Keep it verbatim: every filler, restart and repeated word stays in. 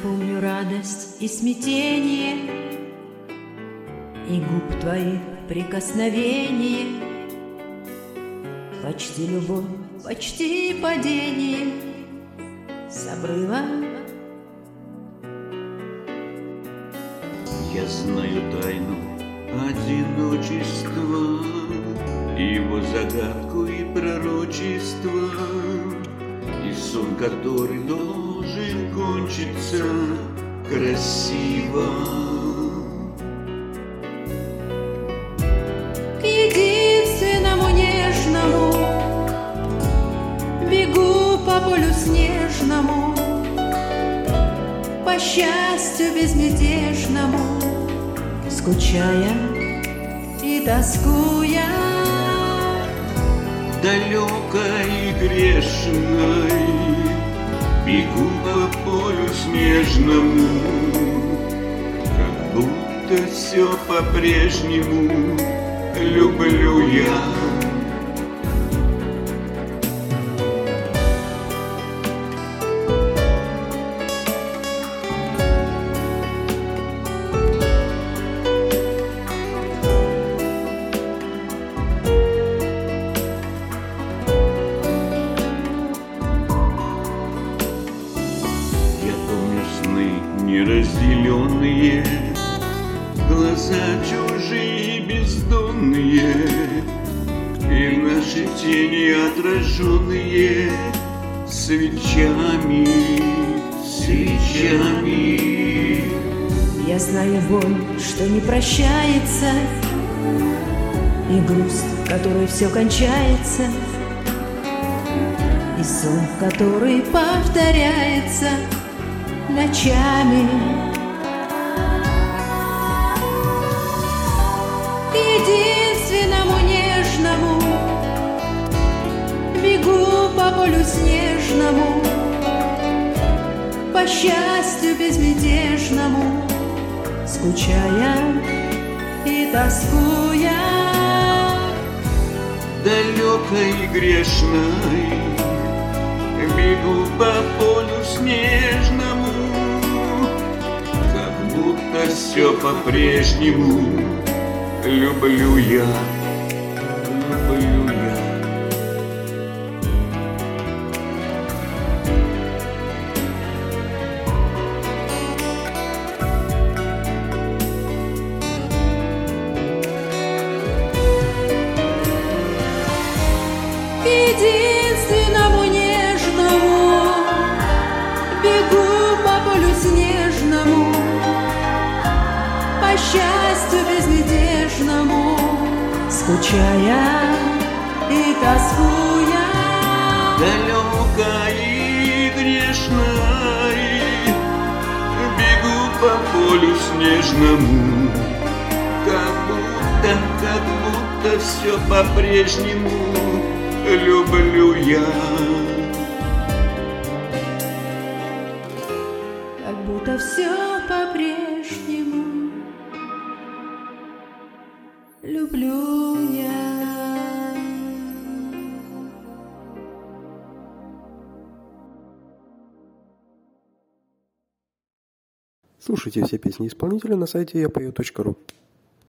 помню радость и смятение, и губ твоих прикосновение, почти любовь, почти падение с обрыва. Я знаю тайну одиночества, его загадку и пророчество, и сон, который должен кончиться красиво. К единственному нежному бегу по полю снежному, по счастью безмятежному, скучая и тоскуя. Далекой и грешной бегу по полю снежному, как будто все по-прежнему люблю я. Неразделенные, глаза чужие бездонные, и наши тени отраженные свечами, свечами. Я знаю боль, что не прощается, и грусть, в которой все кончается, и сон, который повторяется ночами. К единственному нежному бегу по полю снежному, по счастью безмятежному, скучая и тоскуя. Далекой и грешной бегу по полю снежному, как будто все по-прежнему люблю я, люблю я. К единственному нежному бегу по полю снежному, по счастью безмятежному, скучая и тоскуя. Далекой и грешной бегу по полю снежному, как будто, как будто все по-прежнему люблю я. Как будто все по-прежнему люблю я. Слушайте все песни исполнителя на сайте я пою точка ру.